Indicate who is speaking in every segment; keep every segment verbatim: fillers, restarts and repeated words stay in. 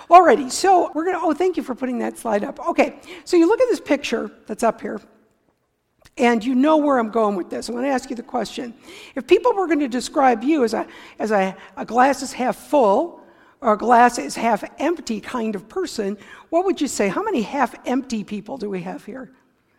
Speaker 1: Alrighty, so we're going to, oh, thank you for putting that slide up. Okay, so you look at this picture that's up here, and you know where I'm going with this. I'm going to ask you the question. If people were going to describe you as a, as a, a glass is half full, or a glass is half empty kind of person, what would you say? How many half empty people do we have here?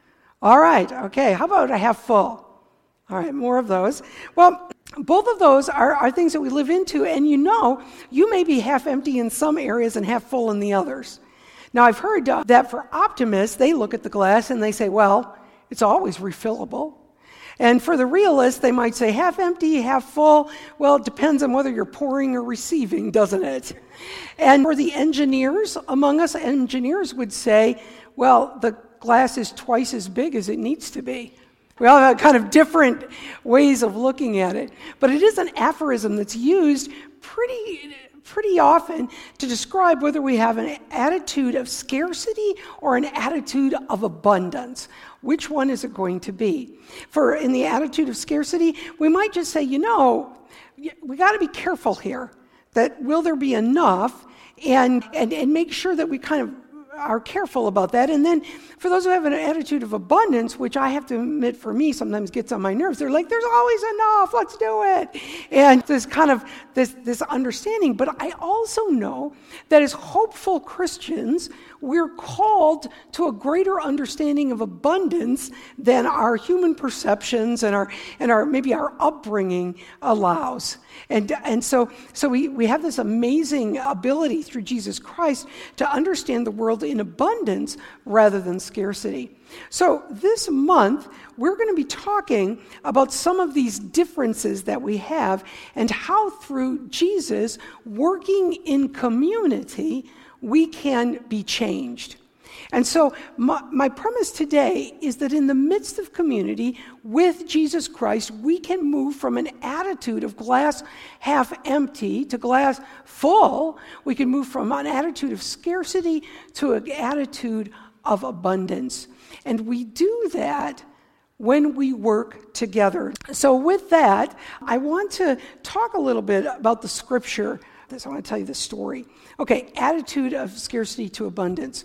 Speaker 1: All right, okay, how about a half full? All right, more of those. Well, both of those are, are things that we live into, and you know, you may be half empty in some areas and half full in the others. Now, I've heard uh, that for optimists, they look at the glass and they say, well, it's always refillable. And for the realists, they might say half empty, half full. Well, it depends on whether you're pouring or receiving, doesn't it? And for the engineers among us, engineers would say, well, the glass is twice as big as it needs to be. We all have kind of different ways of looking at it. But it is an aphorism that's used pretty, pretty often to describe whether we have an attitude of scarcity or an attitude of abundance. Which one is it going to be? For in the attitude of scarcity, we might just say, you know, we got to be careful here. That will there be enough? And, and, and make sure that we kind of are careful about that. And then for those who have an attitude of abundance, which I have to admit for me sometimes gets on my nerves, they're like, there's always enough, let's do it. And this kind of, this, this understanding. But I also know that as hopeful Christians, we're called to a greater understanding of abundance than our human perceptions and our, and our maybe our upbringing allows. And and so so we, we have this amazing ability through Jesus Christ to understand the world in abundance rather than scarcity. So this month, we're going to be talking about some of these differences that we have and how through Jesus working in community, we can be changed. And so my, my premise today is that in the midst of community with Jesus Christ, we can move from an attitude of glass half empty to glass full. We can move from an attitude of scarcity to an attitude of abundance. And we do that when we work together. So with that, I want to talk a little bit about the scripture. This, I want to tell you the story. Okay, attitude of scarcity to abundance.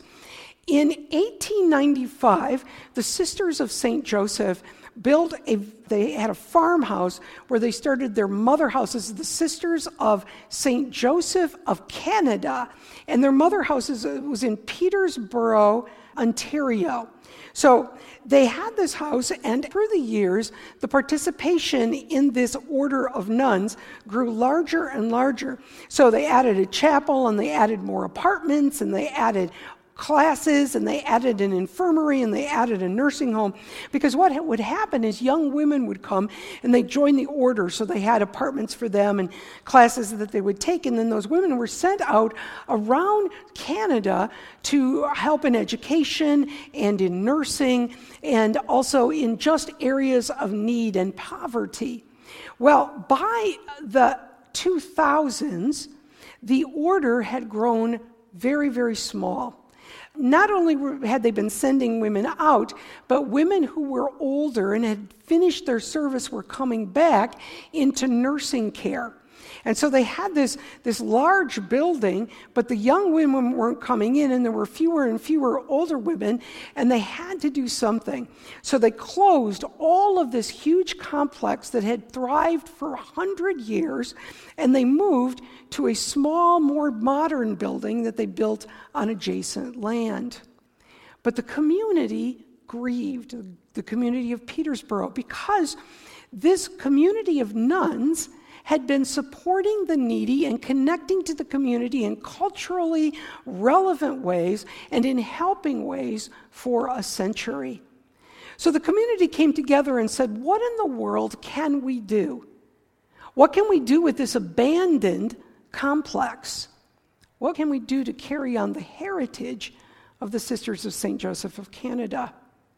Speaker 1: In eighteen ninety-five, the Sisters of Saint Joseph built a, they had a farmhouse where they started their mother houses, the Sisters of Saint Joseph of Canada, and their mother house was in Peterborough, Ontario. So they had this house, and through the years, the participation in this order of nuns grew larger and larger. So they added a chapel, and they added more apartments, and they added classes, and they added an infirmary, and they added a nursing home. Because what would happen is young women would come and they joined the order, so they had apartments for them and classes that they would take, and then those women were sent out around Canada to help in education and in nursing and also in just areas of need and poverty. Well, by the two thousands, the order had grown very, very small. Not only were, had they been sending women out, but women who were older and had finished their service were coming back into nursing care. And so they had this, this large building, but the young women weren't coming in, and there were fewer and fewer older women, and they had to do something. So they closed all of this huge complex that had thrived for a hundred years, and they moved to a small, more modern building that they built on adjacent land. But the community grieved, the community of Peterborough, because this community of nuns had been supporting the needy and connecting to the community in culturally relevant ways and in helping ways for a century. So the community came together and said, what in the world can we do? What can we do with this abandoned complex? What can we do to carry on the heritage of the Sisters of Saint Joseph of Canada?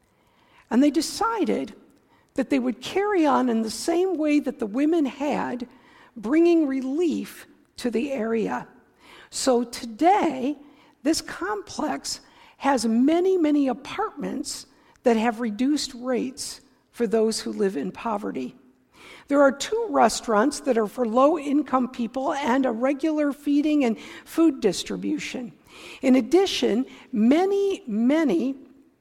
Speaker 1: And they decided that they would carry on in the same way that the women had, bringing relief to the area. So today, this complex has many, many apartments that have reduced rates for those who live in poverty. There are two restaurants that are for low-income people and a regular feeding and food distribution. In addition, many, many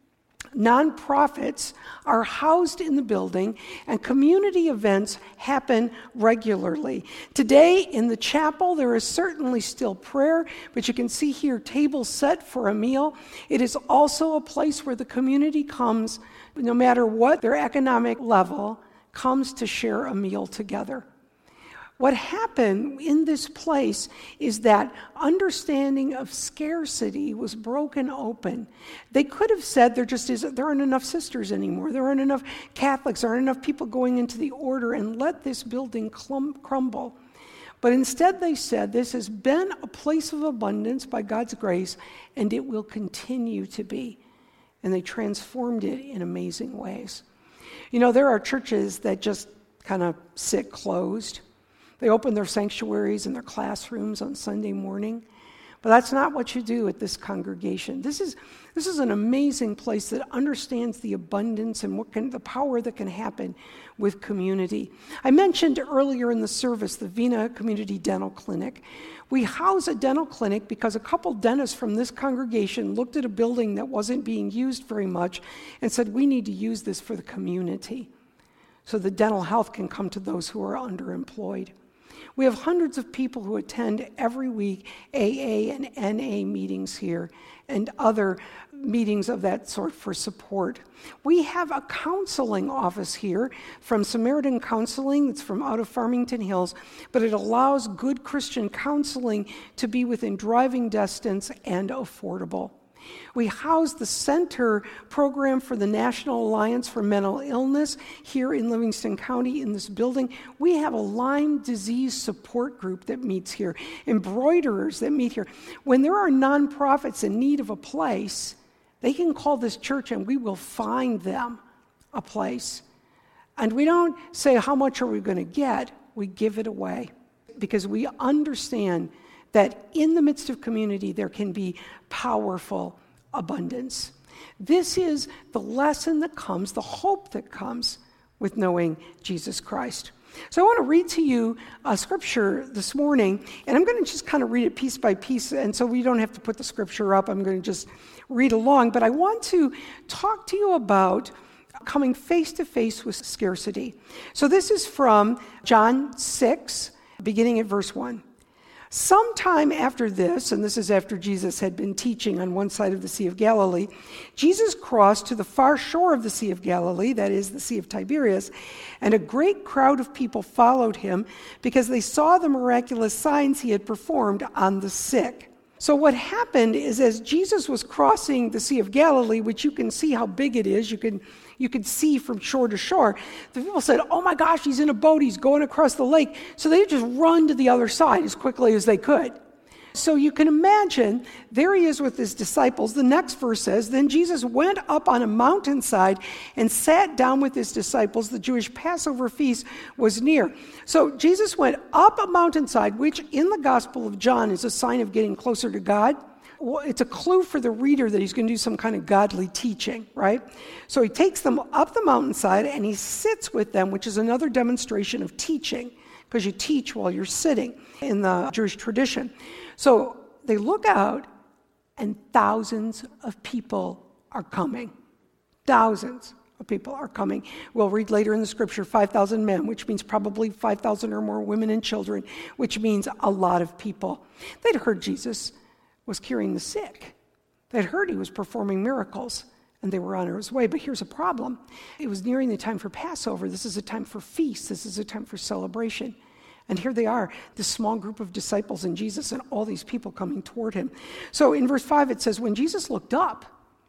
Speaker 1: nonprofits are housed in the building, and community events happen regularly. Today in the chapel, there is certainly still prayer, but you can see here tables set for a meal. It is also a place where the community comes, no matter what their economic level, comes to share a meal together. What happened in this place is that understanding of scarcity was broken open. They could have said there just isn't, there aren't enough sisters anymore. There aren't enough Catholics. There aren't enough people going into the order, and let this building clum- crumble. But instead they said this has been a place of abundance by God's grace, and it will continue to be. And they transformed it in amazing ways. You know, there are churches that just kind of sit closed. They open their sanctuaries and their classrooms on Sunday morning. But that's not what you do at this congregation. This is this is an amazing place that understands the abundance and what can, the power that can happen with community. I mentioned earlier in the service the Vina Community Dental Clinic. We house a dental clinic because a couple dentists from this congregation looked at a building that wasn't being used very much and said, we need to use this for the community so the dental health can come to those who are underemployed. We have hundreds of people who attend every week A A and N A meetings here and other meetings of that sort for support. We have a counseling office here from Samaritan Counseling. It's from out of Farmington Hills, but it allows good Christian counseling to be within driving distance and affordable. We house the Center program for the National Alliance for Mental Illness here in Livingston County in this building. We have a Lyme disease support group that meets here, embroiderers that meet here. When there are nonprofits in need of a place, they can call this church and we will find them a place. And we don't say, how much are we going to get? We give it away because we understand that in the midst of community, there can be powerful abundance. This is the lesson that comes, the hope that comes with knowing Jesus Christ. So I want to read to you a scripture this morning, and I'm going to just kind of read it piece by piece, and so we don't have to put the scripture up. I'm going to just read along, but I want to talk to you about coming face to face with scarcity. So this is from John six, beginning at verse one. Sometime after this, and this is after Jesus had been teaching on one side of the Sea of Galilee, Jesus crossed to the far shore of the Sea of Galilee, that is, the Sea of Tiberias, and a great crowd of people followed him because they saw the miraculous signs he had performed on the sick. So what happened is as Jesus was crossing the Sea of Galilee, which you can see how big it is, you can you could see from shore to shore, the people said, oh my gosh, he's in a boat, he's going across the lake. So they just run to the other side as quickly as they could. So you can imagine, there he is with his disciples. The next verse says, then Jesus went up on a mountainside and sat down with his disciples. The Jewish Passover feast was near. So Jesus went up a mountainside, which in the Gospel of John is a sign of getting closer to God. Well, it's a clue for the reader that he's going to do some kind of godly teaching, right? So he takes them up the mountainside and he sits with them, which is another demonstration of teaching, because you teach while you're sitting in the Jewish tradition. So they look out and thousands of people are coming. Thousands of people are coming. We'll read later in the scripture five thousand men, which means probably five thousand or more women and children, which means a lot of people. They'd heard Jesus was curing the sick. They'd heard he was performing miracles, and they were on his way. But here's a problem. It was nearing the time for Passover. This is a time for feast. This is a time for celebration. And here they are, this small group of disciples and Jesus and all these people coming toward him. So in verse five it says, when Jesus looked up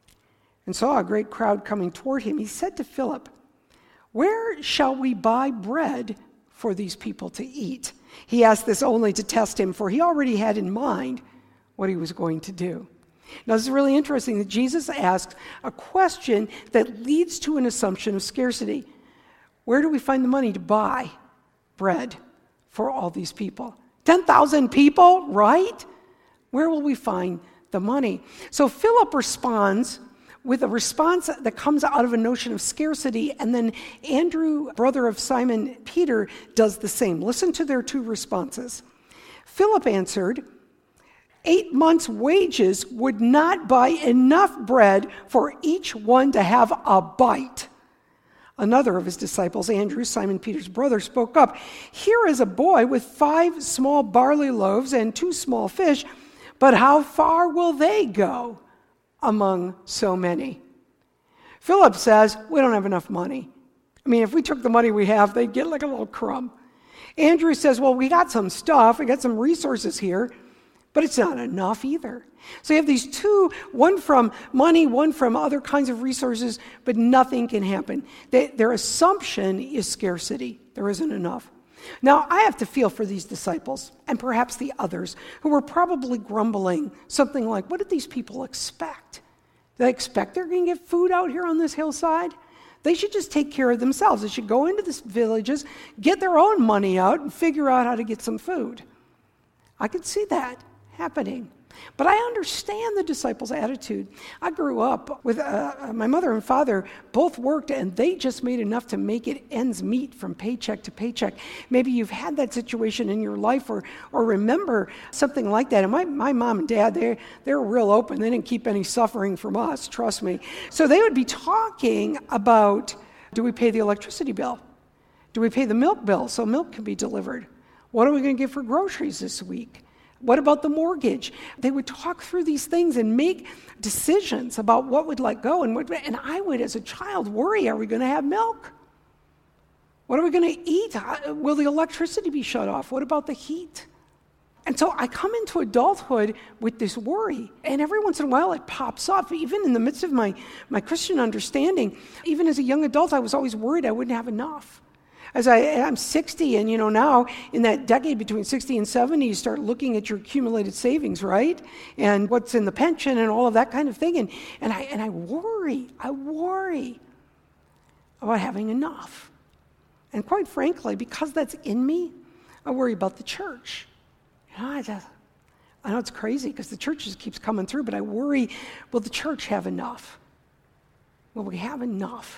Speaker 1: and saw a great crowd coming toward him, he said to Philip, where shall we buy bread for these people to eat? He asked this only to test him, for he already had in mind what he was going to do. Now, this is really interesting that Jesus asked a question that leads to an assumption of scarcity. Where do we find the money to buy bread for all these people? ten thousand people, right? Where will we find the money? So Philip responds with a response that comes out of a notion of scarcity, and then Andrew, brother of Simon Peter, does the same. Listen to their two responses. Philip answered, eight months' wages would not buy enough bread for each one to have a bite. Another of his disciples, Andrew, Simon Peter's brother, spoke up. Here is a boy with five small barley loaves and two small fish, but how far will they go among so many? Philip says, we don't have enough money. I mean, if we took the money we have, they'd get like a little crumb. Andrew says, well, we got some stuff, we got some resources here, but it's not enough either. So you have these two, one from money, one from other kinds of resources, but nothing can happen. They, their assumption is scarcity. There isn't enough. Now, I have to feel for these disciples, and perhaps the others, who were probably grumbling something like, what did these people expect? They expect they're going to get food out here on this hillside? They should just take care of themselves. They should go into the villages, get their own money out, and figure out how to get some food. I could see that happening. But I understand the disciples' attitude. I grew up with uh, my mother and father both worked, and they just made enough to make it ends meet from paycheck to paycheck. Maybe you've had that situation in your life, or or remember something like that. And my, my mom and dad, they they were real open. They didn't keep any suffering from us, trust me. So they would be talking about, do we pay the electricity bill? Do we pay the milk bill so milk can be delivered? What are we going to get for groceries this week? What about the mortgage? They would talk through these things and make decisions about what would let go. And, what, and I would, as a child, worry, are we going to have milk? What are we going to eat? Will the electricity be shut off? What about the heat? And so I come into adulthood with this worry. And every once in a while it pops up. Even in the midst of my, my Christian understanding, even as a young adult, I was always worried I wouldn't have enough. As I, I'm sixty, and you know now, in that decade between sixty and seventy, you start looking at your accumulated savings, right? And what's in the pension and all of that kind of thing. And, and, I, and I worry, I worry about having enough. And quite frankly, because that's in me, I worry about the church. You know, I, just, I know it's crazy because the church just keeps coming through, but I worry, will the church have enough? Will we have enough?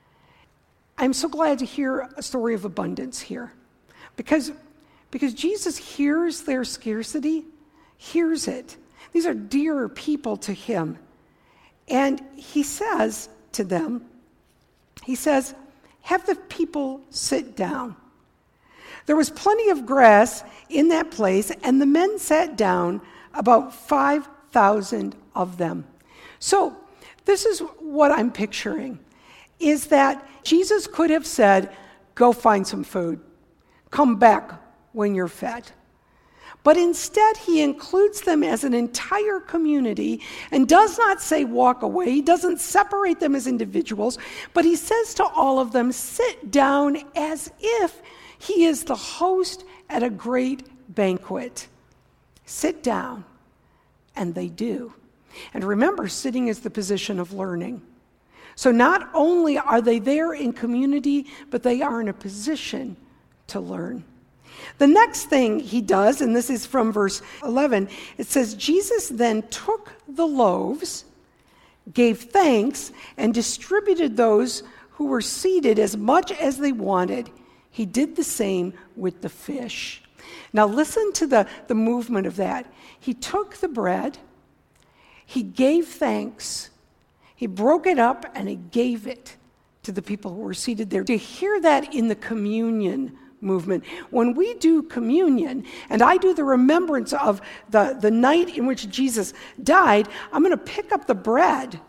Speaker 1: I'm so glad to hear a story of abundance here, because, because Jesus hears their scarcity, hears it. These are dear people to him. And he says to them, he says, have the people sit down. There was plenty of grass in that place, and the men sat down, about five thousand of them. So this is what I'm picturing, is that Jesus could have said, go find some food. Come back when you're fed. But instead, he includes them as an entire community and does not say walk away. He doesn't separate them as individuals, but he says to all of them, sit down as if he is the host at a great banquet. Sit down. And they do. And remember, sitting is the position of learning. So not only are they there in community, but they are in a position to learn. The next thing he does, and this is from verse eleven, it says, Jesus then took the loaves, gave thanks, and distributed those who were seated as much as they wanted. He did the same with the fish. Now listen to the, the movement of that. He took the bread, he gave thanks, he broke it up, and he gave it to the people who were seated there. To hear that in the communion movement, when we do communion, and I do the remembrance of the, the night in which Jesus died, I'm going to pick up the bread,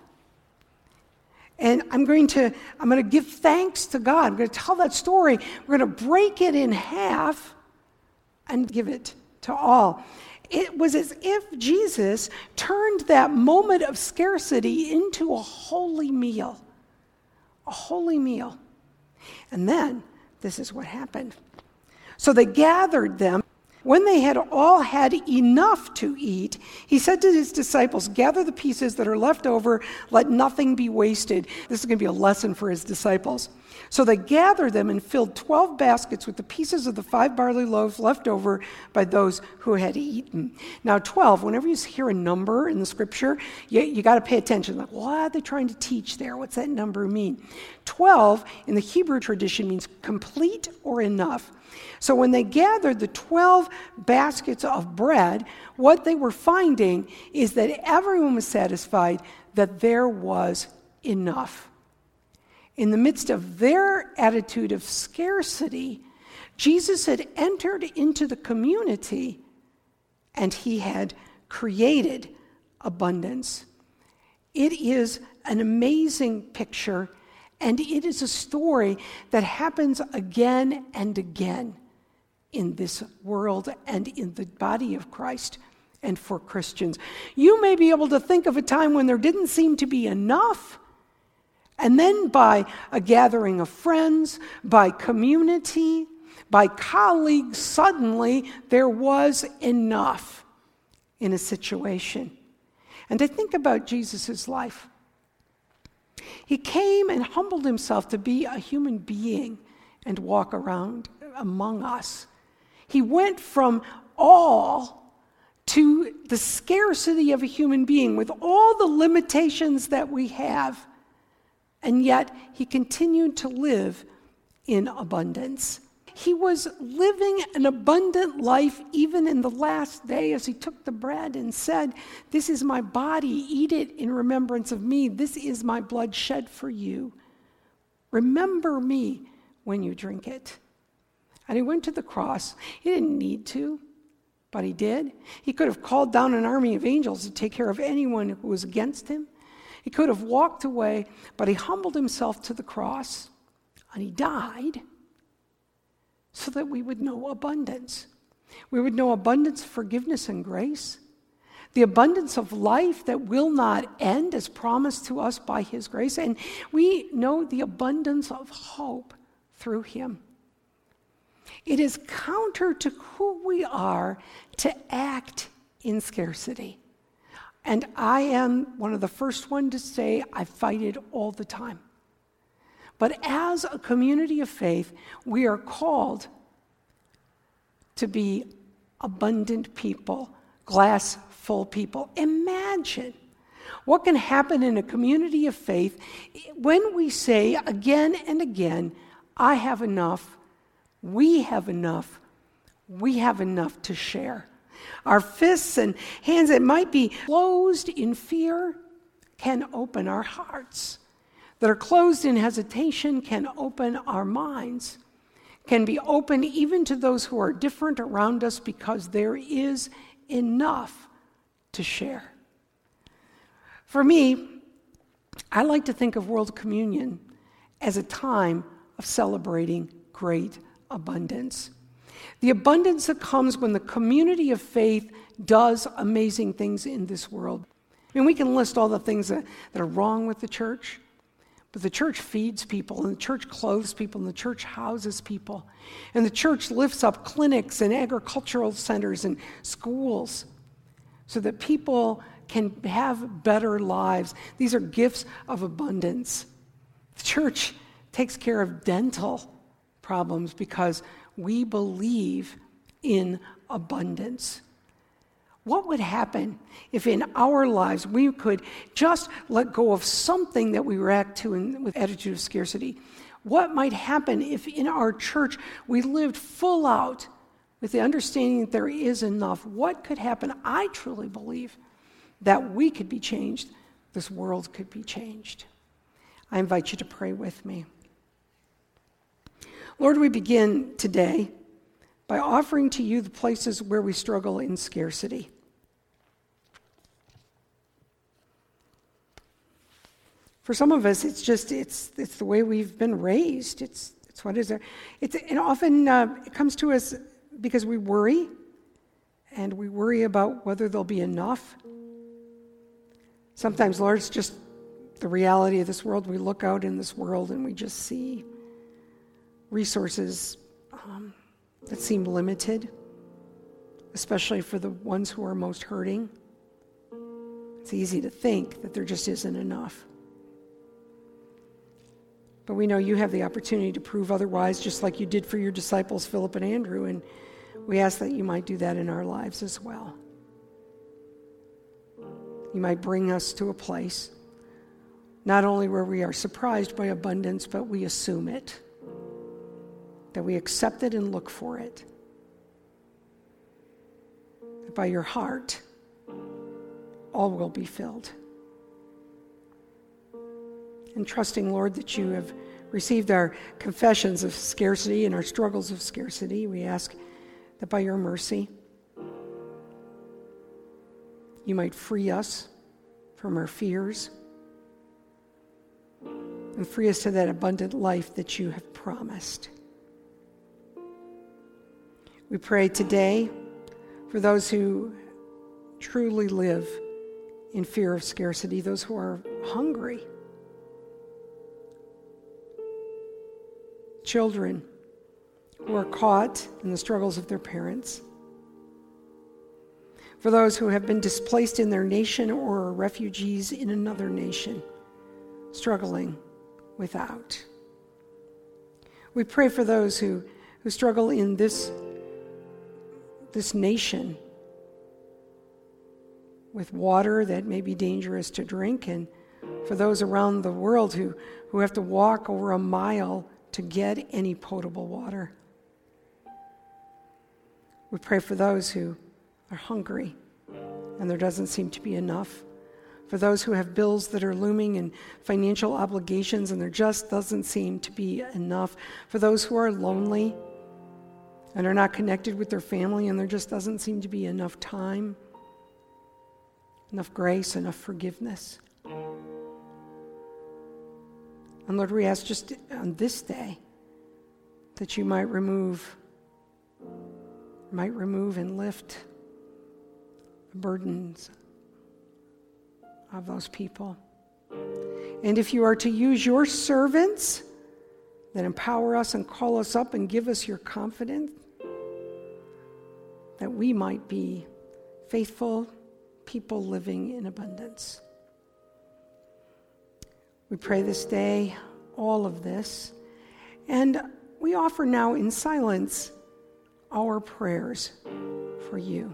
Speaker 1: and I'm going to I'm going to give thanks to God. I'm going to tell that story. We're going to break it in half and give it to all. It was as if Jesus turned that moment of scarcity into a holy meal. A holy meal. And then, this is what happened. So they gathered them When they had all had enough to eat, he said to his disciples, "Gather the pieces that are left over, let nothing be wasted." This is going to be a lesson for his disciples. So they gathered them and filled twelve baskets with the pieces of the five barley loaves left over by those who had eaten. Now twelve, whenever you hear a number in the scripture, you, you got to pay attention. Like, what are they trying to teach there? What's that number mean? twelve in the Hebrew tradition means complete or enough. So when they gathered the twelve baskets of bread, what they were finding is that everyone was satisfied that there was enough. In the midst of their attitude of scarcity, Jesus had entered into the community and he had created abundance. It is an amazing picture, and it is a story that happens again and again in this world and in the body of Christ and for Christians. You may be able to think of a time when there didn't seem to be enough, and then by a gathering of friends, by community, by colleagues, suddenly there was enough in a situation. And I think about Jesus' life. He came and humbled himself to be a human being and walk around among us. He went from all to the scarcity of a human being with all the limitations that we have. And yet, he continued to live in abundance. He was living an abundant life even in the last day as he took the bread and said, "This is my body, eat it in remembrance of me. This is my blood shed for you. Remember me when you drink it." And he went to the cross. He didn't need to, but he did. He could have called down an army of angels to take care of anyone who was against him. He could have walked away, but he humbled himself to the cross, and he died so that we would know abundance. We would know abundance, forgiveness, and grace. The abundance of life that will not end as promised to us by his grace. And we know the abundance of hope through him. It is counter to who we are to act in scarcity. And I am one of the first one to say I fight it all the time. But as a community of faith, we are called to be abundant people, glass full people. Imagine what can happen in a community of faith when we say again and again, I have enough, we have enough, we have enough to share. Our fists and hands that might be closed in fear can open our hearts. That are closed in hesitation can open our minds, can be open even to those who are different around us because there is enough to share. For me, I like to think of World Communion as a time of celebrating great abundance. The abundance that comes when the community of faith does amazing things in this world. I mean, we can list all the things that, that are wrong with the church, but the church feeds people, and the church clothes people, and the church houses people, and the church lifts up clinics and agricultural centers and schools so that people can have better lives. These are gifts of abundance. The church takes care of dental problems because we believe in abundance. What would happen if in our lives we could just let go of something that we react to in, with attitude of scarcity? What might happen if in our church we lived full out with the understanding that there is enough? What could happen? I truly believe that we could be changed. This world could be changed. I invite you to pray with me. Lord, we begin today by offering to you the places where we struggle in scarcity. For some of us, it's just, it's it's the way we've been raised. It's it's what is there. It's, and often uh, it comes to us because we worry, and we worry about whether there'll be enough. Sometimes, Lord, it's just the reality of this world. We look out in this world and we just see resources um, that seem limited. especially for the ones who are most hurting. It's easy to think that there just isn't enough. But we know you have the opportunity to prove otherwise, just like you did for your disciples, Philip and Andrew, and we ask that you might do that in our lives as well. You might bring us to a place not only where we are surprised by abundance, but we assume it, that we accept it and look for it. That by your heart, all will be filled. And trusting, Lord, that you have received our confessions of scarcity and our struggles of scarcity, we ask that by your mercy, you might free us from our fears and free us to that abundant life that you have promised. We pray today for those who truly live in fear of scarcity, those who are hungry, children who are caught in the struggles of their parents, for those who have been displaced in their nation or are refugees in another nation, struggling without. We pray for those who, who struggle in this, this nation with water that may be dangerous to drink, and for those around the world who, who have to walk over a mile to get any potable water. We pray for those who are hungry and there doesn't seem to be enough. For those who have bills that are looming and financial obligations and there just doesn't seem to be enough. For those who are lonely and are not connected with their family and there just doesn't seem to be enough time, enough grace, enough forgiveness. And Lord, we ask just on this day that you might remove, might remove and lift the burdens of those people. And if you are to use your servants, then empower us and call us up and give us your confidence that we might be faithful people living in abundance. We pray this day all of this, and we offer now in silence our prayers for you.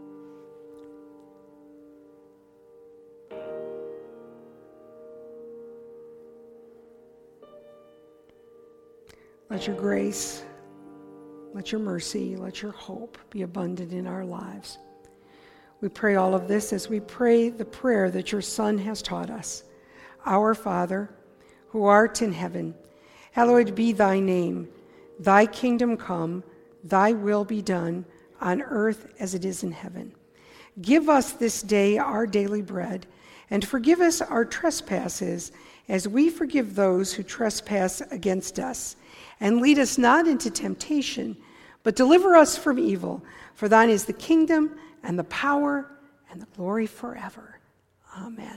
Speaker 1: Let your grace, let your mercy, let your hope be abundant in our lives. We pray all of this as we pray the prayer that your Son has taught us. Our Father, who art in heaven, hallowed be thy name. Thy kingdom come, thy will be done on earth as it is in heaven. Give us this day our daily bread, and forgive us our trespasses as we forgive those who trespass against us. And lead us not into temptation, but deliver us from evil. For thine is the kingdom and the power and the glory forever. Amen.